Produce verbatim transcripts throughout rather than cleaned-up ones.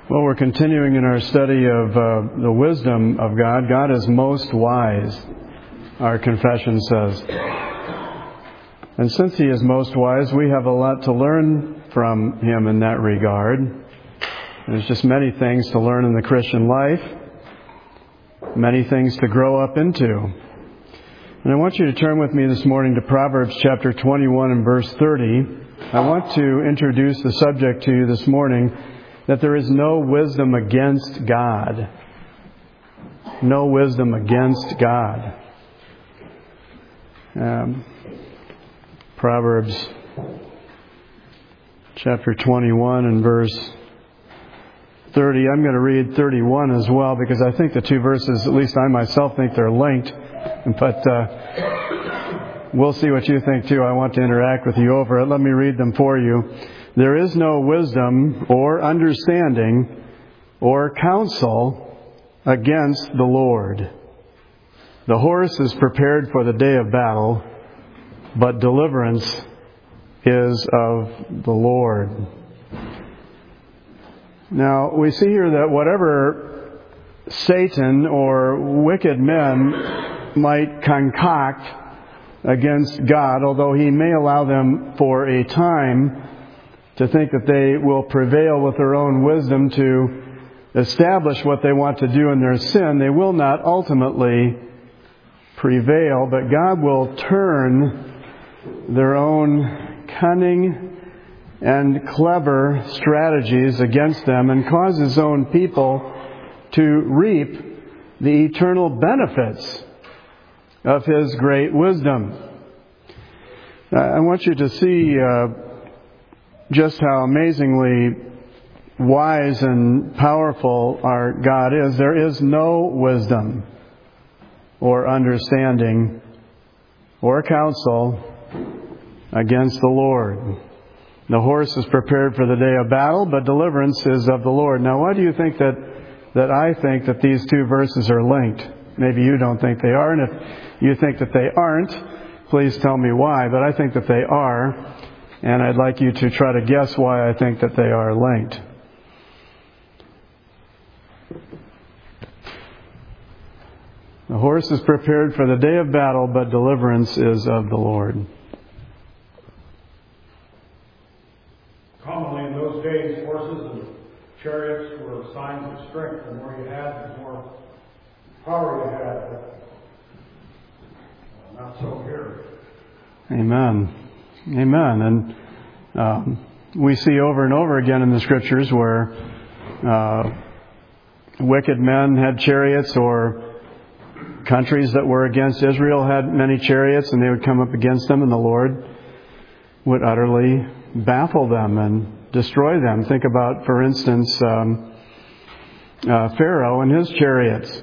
Well, we're continuing in our study of uh, the wisdom of God. God is most wise, our confession says. And since He is most wise, we have a lot to learn from Him in that regard. There's just many things to learn in the Christian life, many things to grow up into. And I want you to turn with me this morning to Proverbs chapter twenty-one and verse thirty. I want to introduce the subject to you this morning, that there is no wisdom against God. No wisdom against God. Um, Proverbs chapter twenty-one and verse thirty. I'm going to read thirty-one as well, because I think the two verses, at least I myself think they're linked. But uh, we'll see what you think too. I want to interact with you over it. Let me read them for you. There is no wisdom or understanding or counsel against the Lord. The horse is prepared for the day of battle, but deliverance is of the Lord. Now, we see here that whatever Satan or wicked men might concoct against God, although he may allow them for a time to think that they will prevail with their own wisdom to establish what they want to do in their sin, they will not ultimately prevail, but God will turn their own cunning and clever strategies against them and cause His own people to reap the eternal benefits of His great wisdom. I want you to see uh, just how amazingly wise and powerful our God is. There is no wisdom or understanding or counsel against the Lord. The horse is prepared for the day of battle, but deliverance is of the Lord. Now, why do you think that, that I think that these two verses are linked? Maybe you don't think they are, and if you think that they aren't, please tell me why. But I think that they are. And I'd like you to try to guess why I think that they are linked. The horse is prepared for the day of battle, but deliverance is of the Lord. Commonly in those days, horses and chariots were signs of strength. The more you had, the more power you had. But not so here. Amen. Amen. And um, we see over and over again in the Scriptures where uh, wicked men had chariots, or countries that were against Israel had many chariots, and they would come up against them, and the Lord would utterly baffle them and destroy them. Think about, for instance, um, uh, Pharaoh and his chariots.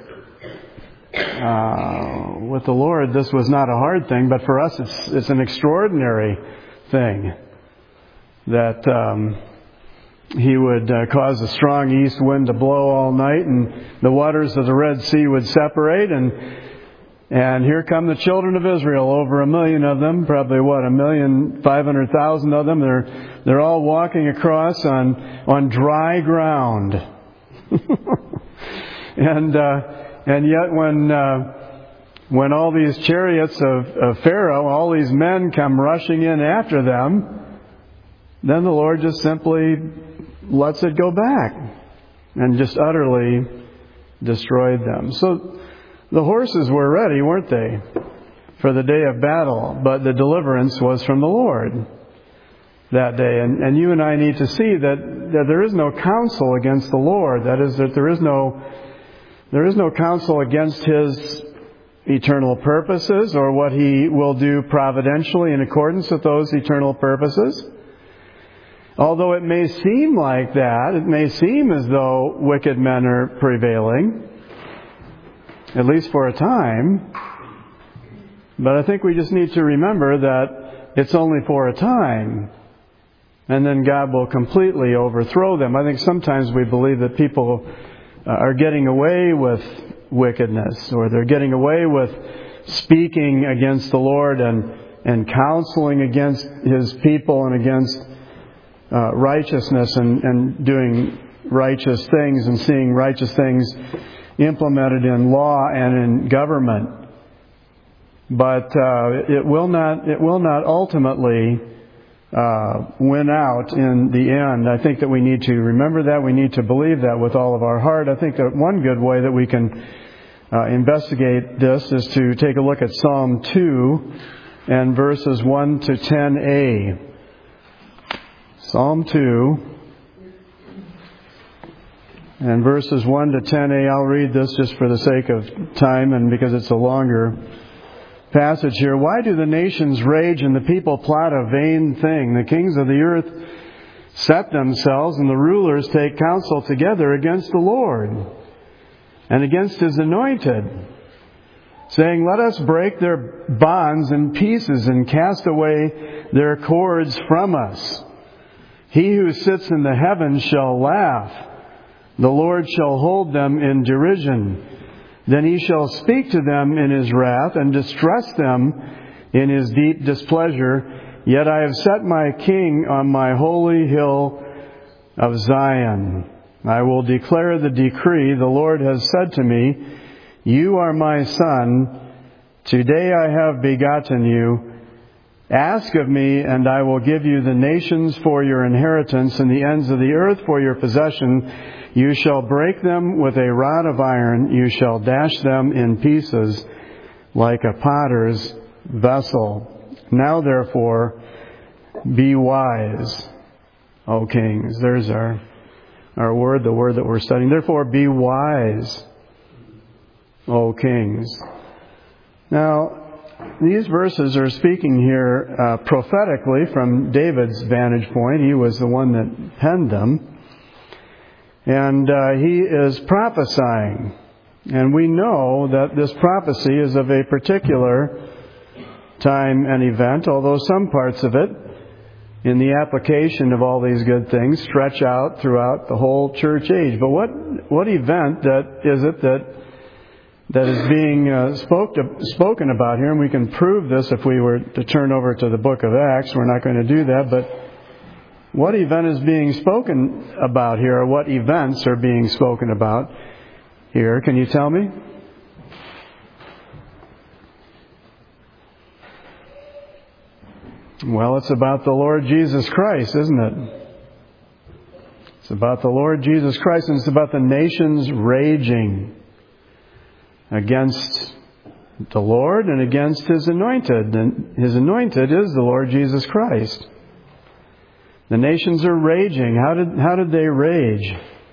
Uh, with the Lord, this was not a hard thing, but for us, it's it's an extraordinary thing that um, He would uh, cause a strong east wind to blow all night, and the waters of the Red Sea would separate, and and here come the children of Israel, over a million of them, probably what a million five hundred thousand of them. They're they're all walking across on on dry ground, and. Uh, And yet when uh, when all these chariots of, of Pharaoh, all these men come rushing in after them, then the Lord just simply lets it go back and just utterly destroyed them. So the horses were ready, weren't they, for the day of battle, but the deliverance was from the Lord that day. And, and you and I need to see that, that there is no counsel against the Lord. That is, that there is no There is no counsel against His eternal purposes or what He will do providentially in accordance with those eternal purposes. Although it may seem like that, it may seem as though wicked men are prevailing, at least for a time. But I think we just need to remember that it's only for a time. And then God will completely overthrow them. I think sometimes we believe that people are getting away with wickedness, or they're getting away with speaking against the Lord and, and counseling against His people and against uh, righteousness and, and doing righteous things and seeing righteous things implemented in law and in government. But uh, it will not. It will not ultimately uh, win out in the end. I think that we need to remember that. We need to believe that with all of our heart. I think that one good way that we can uh, investigate this is to take a look at Psalm two and verses one to ten a. Psalm two and verses one to ten a. I'll read this just for the sake of time and because it's a longer passage here. Why do the nations rage and the people plot a vain thing? The kings of the earth set themselves and the rulers take counsel together against the Lord and against His anointed, saying, let us break their bonds in pieces and cast away their cords from us. He who sits in the heavens shall laugh. The Lord shall hold them in derision. Then He shall speak to them in His wrath and distress them in His deep displeasure. Yet I have set my King on my holy hill of Zion. I will declare the decree. The Lord has said to me, you are my son. Today I have begotten you. Ask of me, and I will give you the nations for your inheritance and the ends of the earth for your possession. You shall break them with a rod of iron. You shall dash them in pieces like a potter's vessel. Now therefore, be wise, O kings. There's our, our word, the word that we're studying. Therefore, be wise, O kings. Now, these verses are speaking here uh, prophetically from David's vantage point. He was the one that penned them. And uh, he is prophesying. And we know that this prophecy is of a particular time and event, although some parts of it, in the application of all these good things, stretch out throughout the whole church age. But what what event that is it that that is being uh, spoke to, spoken about here? And we can prove this if we were to turn over to the book of Acts. We're not going to do that, but what event is being spoken about here, or what events are being spoken about here? Can you tell me? Well, it's about the Lord Jesus Christ, isn't it? It's about the Lord Jesus Christ, and it's about the nations raging against the Lord and against His anointed. And His anointed is the Lord Jesus Christ. The nations are raging. How did how did they rage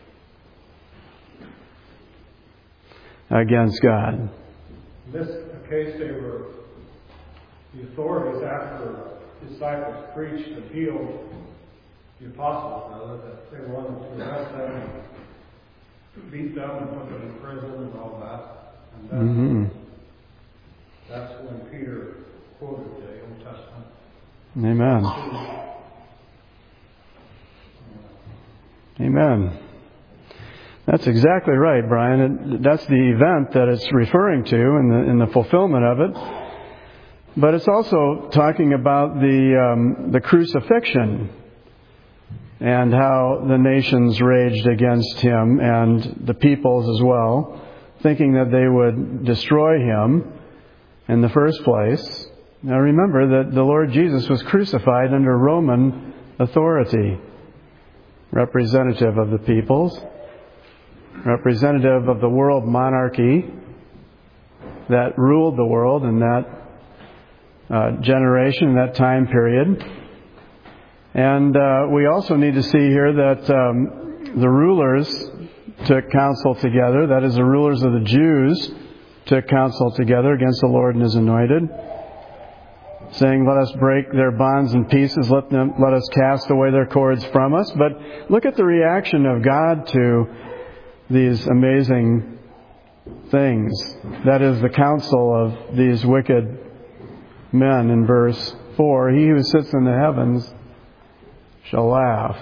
against God? In this case, they were the authorities after the disciples preached and healed the apostles, rather, that they wanted to arrest them and beat them and put them in prison and all that. And that's, mm-hmm. that's when Peter quoted the Old Testament. Amen. Amen. That's exactly right, Brian. That's the event that it's referring to in the in the fulfillment of it. But it's also talking about the um, the crucifixion and how the nations raged against Him and the peoples as well, thinking that they would destroy Him in the first place. Now remember that the Lord Jesus was crucified under Roman authority. Representative of the peoples, representative of the world monarchy that ruled the world in that uh, generation, that time period. And uh, we also need to see here that um, the rulers took counsel together, that is, the rulers of the Jews took counsel together against the Lord and His anointed, saying, let us break their bonds in pieces, let them, let us cast away their cords from us. But look at the reaction of God to these amazing things. That is the counsel of these wicked men in verse four. He who sits in the heavens shall laugh,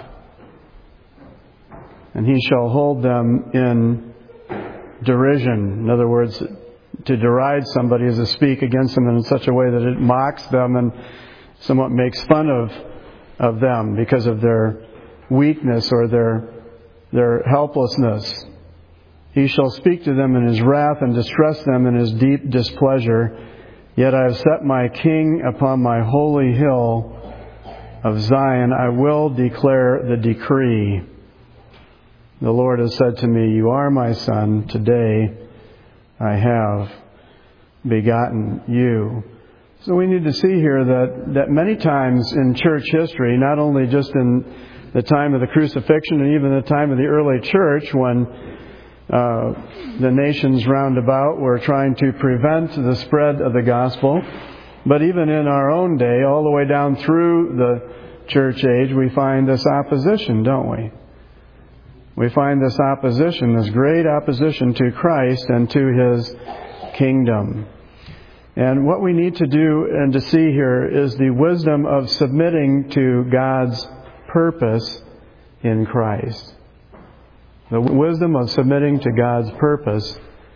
and He shall hold them in derision. In other words, to deride somebody is to speak against them in such a way that it mocks them and somewhat makes fun of of them because of their weakness or their their helplessness. He shall speak to them in His wrath and distress them in His deep displeasure. Yet I have set my King upon my holy hill of Zion. I will declare the decree. The Lord has said to me, you are my Son. Today I have begotten you. So we need to see here that, that many times in church history, not only just in the time of the crucifixion and even the time of the early church, when uh, the nations round about were trying to prevent the spread of the gospel, but even in our own day, all the way down through the church age, we find this opposition, don't we? We find this opposition, this great opposition to Christ and to His kingdom. And what we need to do and to see here is the wisdom of submitting to God's purpose in Christ. The wisdom of submitting to God's purpose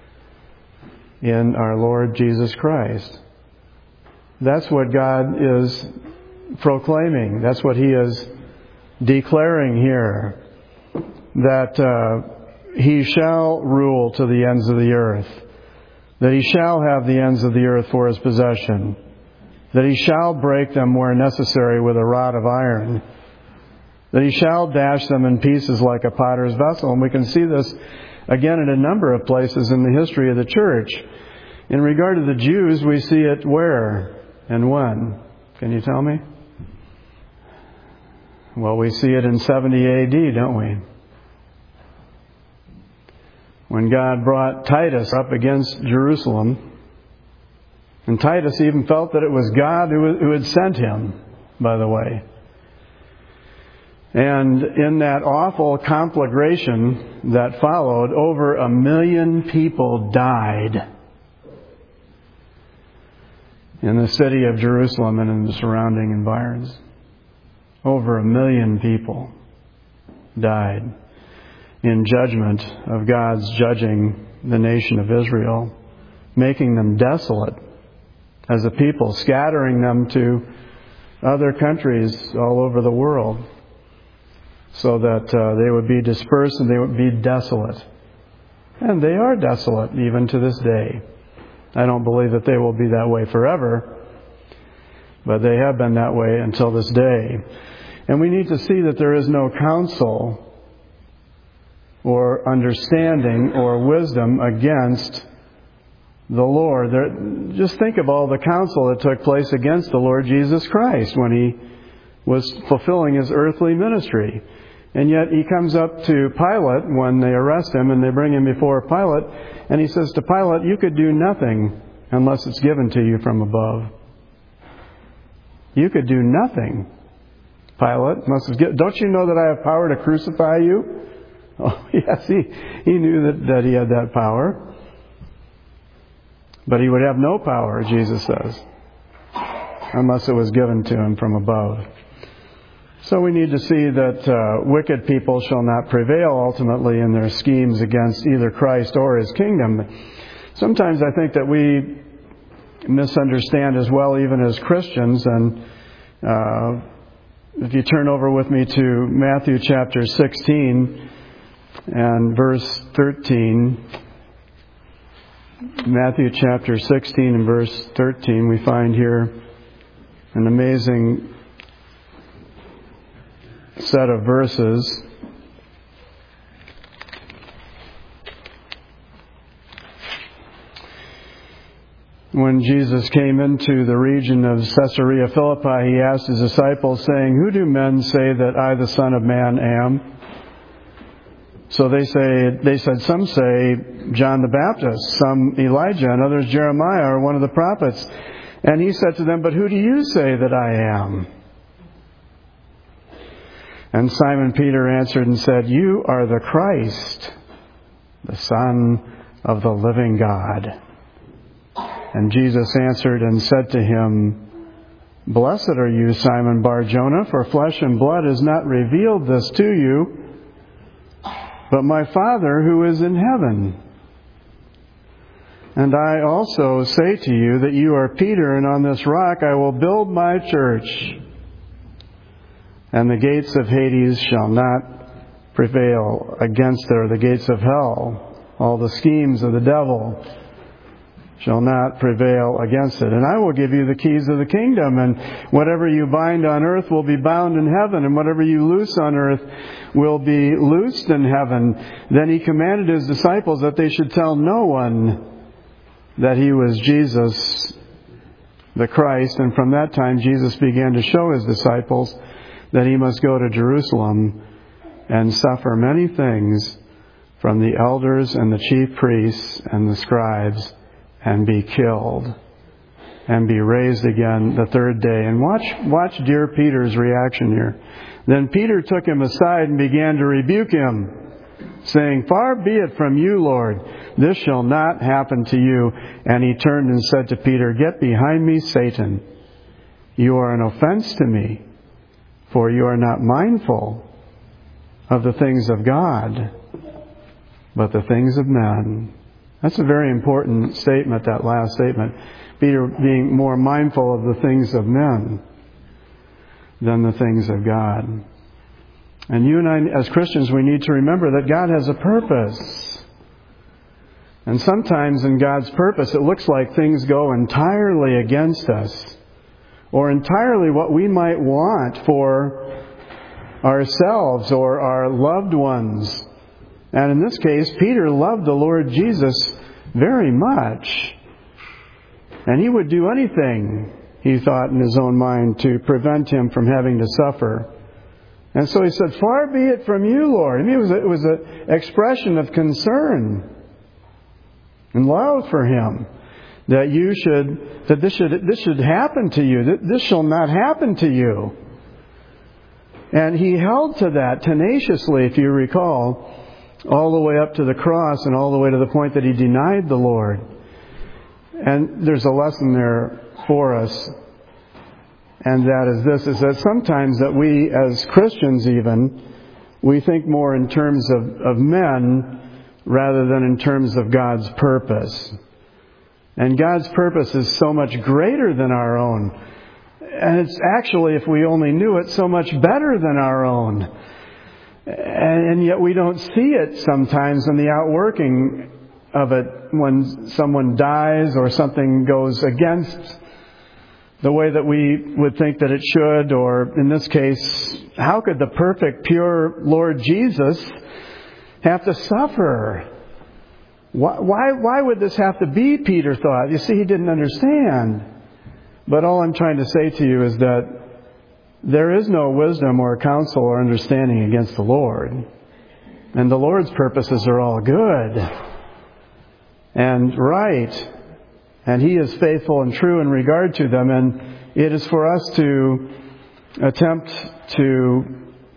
in our Lord Jesus Christ. That's what God is proclaiming. That's what He is declaring here. That uh, He shall rule to the ends of the earth. That He shall have the ends of the earth for His possession. That He shall break them where necessary with a rod of iron. That He shall dash them in pieces like a potter's vessel. And we can see this again in a number of places in the history of the church. In regard to the Jews, we see it where and when? Can you tell me? Well, we see it in seventy A D, don't we? When God brought Titus up against Jerusalem. And Titus even felt that it was God who had sent him, by the way. And in that awful conflagration that followed, over a million people died in the city of Jerusalem and in the surrounding environs. Over a million people died in judgment of God's judging the nation of Israel, making them desolate as a people, scattering them to other countries all over the world so that uh, they would be dispersed and they would be desolate. And they are desolate even to this day. I don't believe that they will be that way forever, but they have been that way until this day. And we need to see that there is no counsel or understanding or wisdom against the Lord. There, just think of all the counsel that took place against the Lord Jesus Christ when He was fulfilling His earthly ministry. And yet He comes up to Pilate when they arrest Him and they bring Him before Pilate, and He says to Pilate, you could do nothing unless it's given to you from above. You could do nothing, Pilate. Unless it's given. Don't you know that I have power to crucify you? Oh, yes, he, he knew that, that He had that power. But He would have no power, Jesus says, unless it was given to Him from above. So we need to see that uh, wicked people shall not prevail ultimately in their schemes against either Christ or His kingdom. Sometimes I think that we misunderstand as well, even as Christians. And uh, if you turn over with me to Matthew chapter sixteen and verse thirteen. Matthew chapter sixteen and verse thirteen, we find here an amazing set of verses. When Jesus came into the region of Caesarea Philippi, He asked His disciples, saying, who do men say that I, the Son of Man, am? So they say, they said, some say John the Baptist, some Elijah, and others Jeremiah or one of the prophets. And He said to them, but who do you say that I am? And Simon Peter answered and said, you are the Christ, the Son of the living God. And Jesus answered and said to him, blessed are you, Simon Bar-Jonah, for flesh and blood has not revealed this to you, but my Father who is in heaven. And I also say to you that you are Peter, and on this rock I will build my church, and the gates of Hades shall not prevail against it, or the gates of hell, all the schemes of the devil shall not prevail against it. And I will give you the keys of the kingdom, and whatever you bind on earth will be bound in heaven, and whatever you loose on earth will be loosed in heaven. Then he commanded his disciples that they should tell no one that he was Jesus the Christ. And from that time Jesus began to show his disciples that he must go to Jerusalem and suffer many things from the elders and the chief priests and the scribes, and be killed and be raised again the third day. And watch, watch dear Peter's reaction here. Then Peter took him aside and began to rebuke him, saying, "Far be it from you, Lord, this shall not happen to you." And he turned and said to Peter, "Get behind me, Satan. You are an offense to me, for you are not mindful of the things of God, but the things of men." That's a very important statement, that last statement. Peter being more mindful of the things of men than the things of God. And you and I, as Christians, we need to remember that God has a purpose. And sometimes in God's purpose, it looks like things go entirely against us, or entirely what we might want for ourselves or our loved ones. And in this case, Peter loved the Lord Jesus very much. And he would do anything, he thought in his own mind, to prevent him from having to suffer. And so he said, "Far be it from you, Lord." I mean, it was, a, it was an expression of concern and love for him, that you should, that this should, this should happen to you. That this shall not happen to you. And he held to that tenaciously, if you recall, all the way up to the cross and all the way to the point that he denied the Lord. And there's a lesson there for us. And that is this, is that sometimes that we, as Christians even, we think more in terms of, of men rather than in terms of God's purpose. And God's purpose is so much greater than our own. And it's actually, if we only knew it, so much better than our own. And yet we don't see it sometimes in the outworking of it when someone dies or something goes against the way that we would think that it should. Or in this case, how could the perfect, pure Lord Jesus have to suffer? Why, why, why would this have to be, Peter thought. You see, he didn't understand. But all I'm trying to say to you is that there is no wisdom or counsel or understanding against the Lord. And the Lord's purposes are all good and right. And He is faithful and true in regard to them. And it is for us to attempt to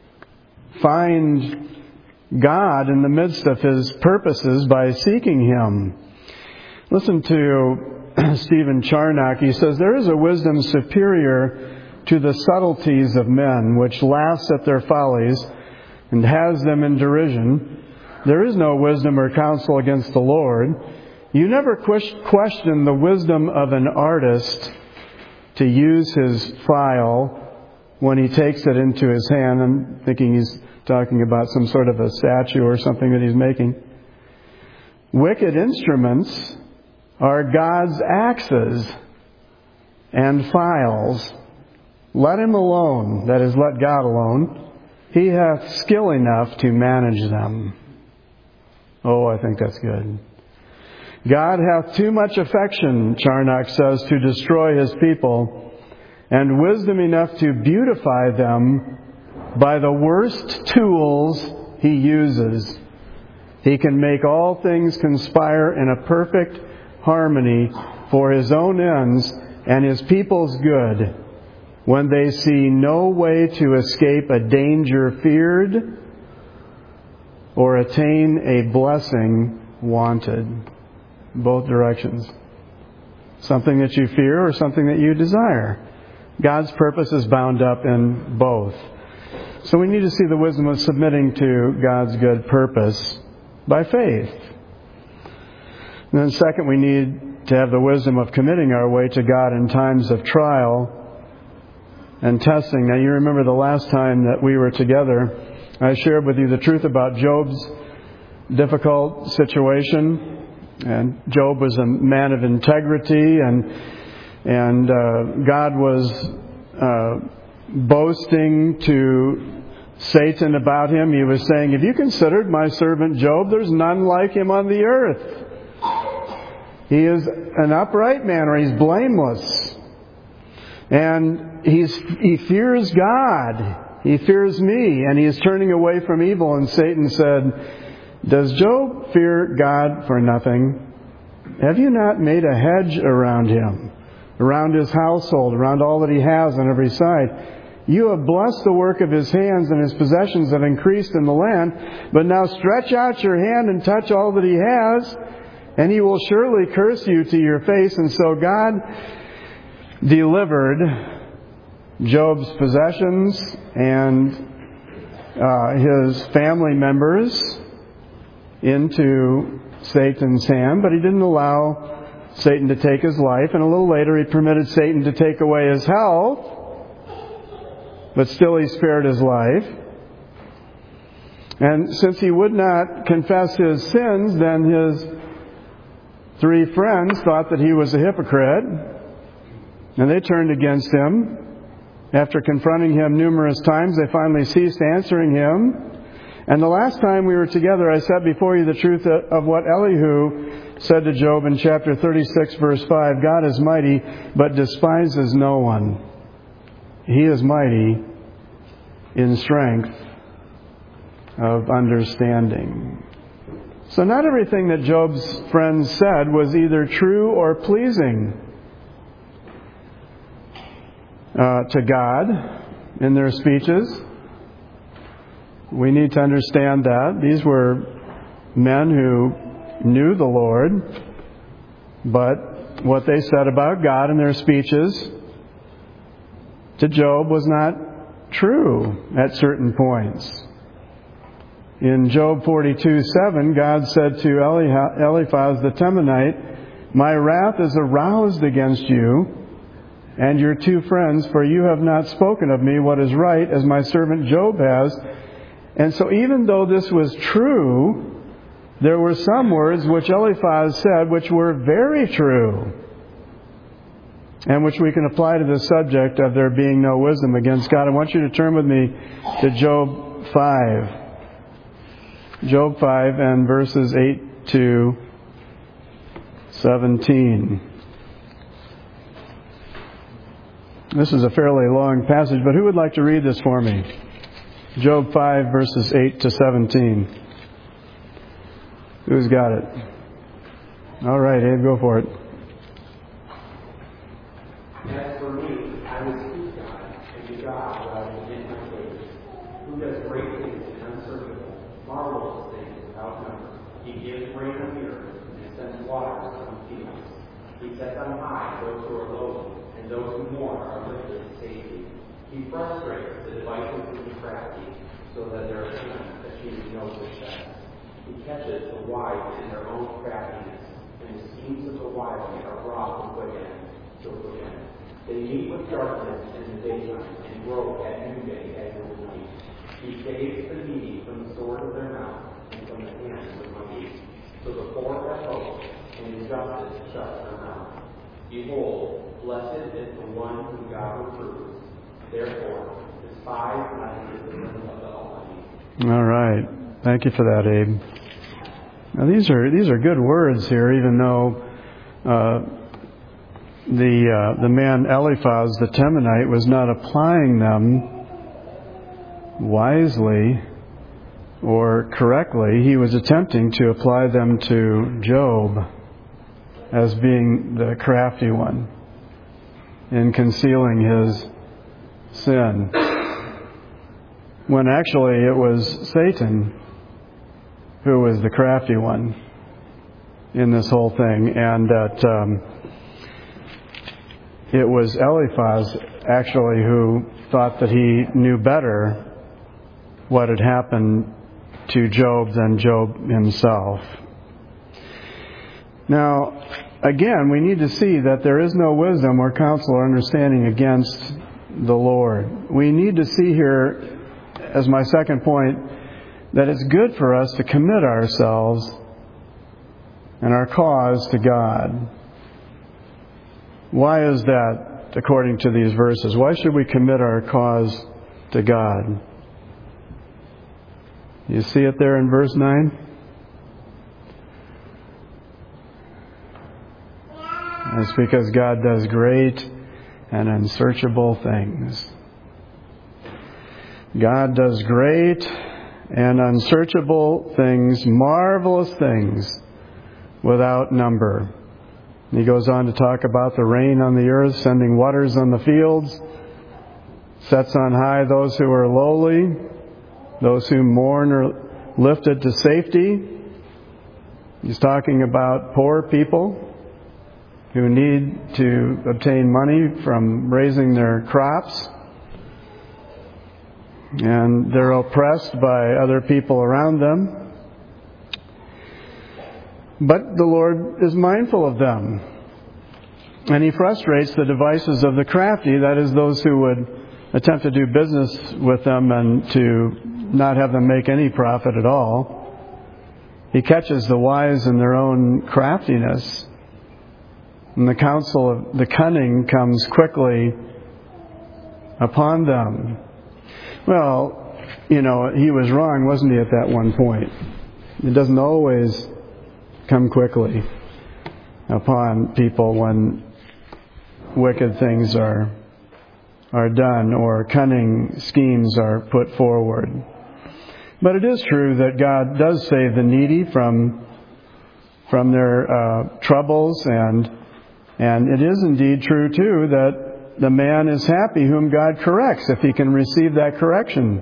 find God in the midst of His purposes by seeking Him. Listen to Stephen Charnock. He says, "There is a wisdom superior to the subtleties of men, which laughs at their follies and has them in derision. There is no wisdom or counsel against the Lord. You never question the wisdom of an artist to use his file when he takes it into his hand." I'm thinking he's talking about some sort of a statue or something that he's making. "Wicked instruments are God's axes and files. Let him alone," that is, let God alone. "He hath skill enough to manage them." Oh, I think that's good. "God hath too much affection," Charnock says, "to destroy His people, and wisdom enough to beautify them by the worst tools He uses. He can make all things conspire in a perfect harmony for His own ends and His people's good, when they see no way to escape a danger feared or attain a blessing wanted." Both directions. Something that you fear or something that you desire. God's purpose is bound up in both. So we need to see the wisdom of submitting to God's good purpose by faith. And then second, we need to have the wisdom of committing our way to God in times of trial and testing. Now, you remember the last time that we were together, I shared with you the truth about Job's difficult situation. And Job was a man of integrity, and and uh, God was uh, boasting to Satan about him. He was saying, "Have you considered my servant Job? There's none like him on the earth. He is an upright man, or he's blameless. And he's he fears God. He fears me, and he is turning away from evil." And Satan said, "Does Job fear God for nothing? Have you not made a hedge around him, around his household, around all that he has on every side? You have blessed the work of his hands, and his possessions have increased in the land. But now stretch out your hand and touch all that he has, and he will surely curse you to your face." And so God delivered Job's possessions and uh, his family members into Satan's hand, but he didn't allow Satan to take his life. And a little later he permitted Satan to take away his health, but still he spared his life. And since he would not confess his sins, then his three friends thought that he was a hypocrite, and they turned against him. After confronting him numerous times, they finally ceased answering him. And the last time we were together, I set before you the truth of what Elihu said to Job in chapter thirty-six, verse five. God is mighty, but despises no one. He is mighty in strength of understanding. So not everything that Job's friends said was either true or pleasing uh, to God in their speeches. We need to understand that. These were men who knew the Lord, but what they said about God in their speeches to Job was not true at certain points. In Job forty-two seven, God said to Eliphaz the Temanite, "My wrath is aroused against you and your two friends, for you have not spoken of me what is right, as my servant Job has." And so even though this was true, there were some words which Eliphaz said which were very true, and which we can apply to the subject of there being no wisdom against God. I want you to turn with me to Job five. Job five and verses eight to seventeen. This is a fairly long passage, but who would like to read this for me? Job five, verses eight to seventeen. Who's got it? All right, Abe, go for it. As for me, I would seek God, and to God will I begin my ways. Who does great things and unsearchable, marvelous things without number. He gives rain on the earth, and sends waters on the fields. He sets on high those who are lowly, and those who mourn are lifted to safety. He frustrates the devices of the crafty, so that their hands achieve no success. He catches the wise in their own craftiness, and the schemes of the wily are brought to quick end. To quick end. They meet with darkness in the daytime and grow at noonday as in the night. He saves the needy from the sword of their mouth and from the hands of the mighty. So the poor have hope, and his justice shuts their mouth. Behold, blessed is the one whom God reproves. Therefore, despise not the discipline of the Almighty. All right. Thank you for that, Abe. Now these are these are good words here, even though uh, the uh, the man Eliphaz the Temanite was not applying them wisely or correctly. He was attempting to apply them to Job as being the crafty one in concealing his sin, when actually it was Satan who was the crafty one in this whole thing, and that um, it was Eliphaz actually who thought that he knew better what had happened to Job than Job himself. Now, again, we need to see that there is no wisdom or counsel or understanding against the Lord. We need to see here as my second point, that it's good for us to commit ourselves and our cause to God. Why is that, according to these verses? Why should we commit our cause to God? You see it there in verse nine? It's because God does great and unsearchable things. God does great and unsearchable things, marvelous things, without number. He goes on to talk about the rain on the earth, sending waters on the fields, sets on high those who are lowly, those who mourn are lifted to safety. He's talking about poor people who need to obtain money from raising their crops, and they're oppressed by other people around them. But the Lord is mindful of them, and He frustrates the devices of the crafty, that is, those who would attempt to do business with them and to not have them make any profit at all. He catches the wise in their own craftiness, and the counsel of the cunning comes quickly upon them. Well, you know, he was wrong, wasn't he, at that one point? It doesn't always come quickly upon people when wicked things are are done or cunning schemes are put forward. But it is true that God does save the needy from from their uh, troubles, and and it is indeed true too that the man is happy whom God corrects if he can receive that correction.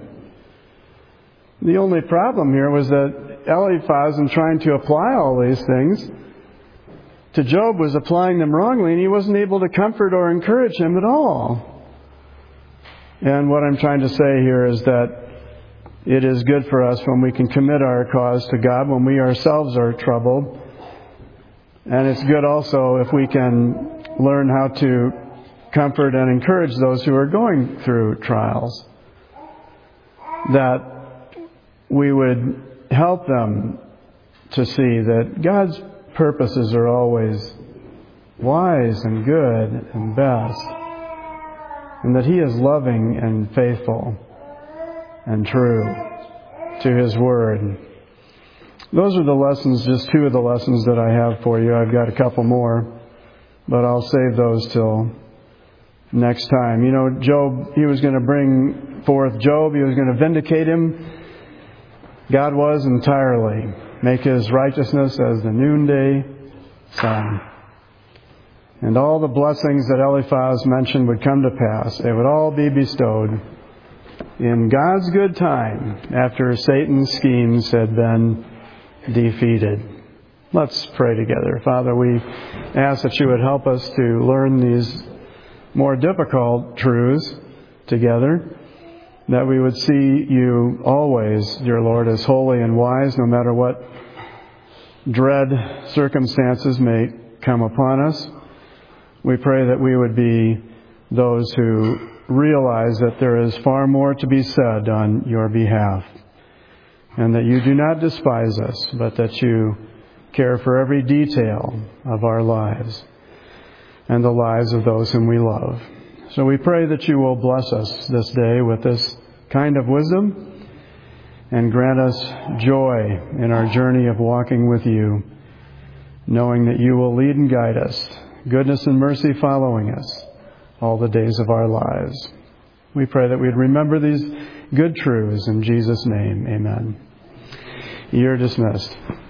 The only problem here was that Eliphaz, in trying to apply all these things to Job, was applying them wrongly, and he wasn't able to comfort or encourage him at all. And what I'm trying to say here is that it is good for us when we can commit our cause to God, when we ourselves are troubled. And it's good also if we can learn how to comfort and encourage those who are going through trials, that we would help them to see that God's purposes are always wise and good and best, and that He is loving and faithful and true to His Word. Those are the lessons, just two of the lessons that I have for you. I've got a couple more, but I'll save those till next time. You know, Job, he was going to bring forth Job. He was going to vindicate him. God was entirely. Make His righteousness as the noonday sun. And all the blessings that Eliphaz mentioned would come to pass. They would all be bestowed in God's good time after Satan's schemes had been defeated. Let's pray together. Father, we ask that You would help us to learn these more difficult truths together, that we would see You always, dear Lord, as holy and wise, no matter what dread circumstances may come upon us. We pray that we would be those who realize that there is far more to be said on Your behalf, and that You do not despise us, but that You care for every detail of our lives and the lives of those whom we love. So we pray that You will bless us this day with this kind of wisdom and grant us joy in our journey of walking with You, knowing that You will lead and guide us, goodness and mercy following us all the days of our lives. We pray that we'd remember these good truths in Jesus' name. Amen. You're dismissed.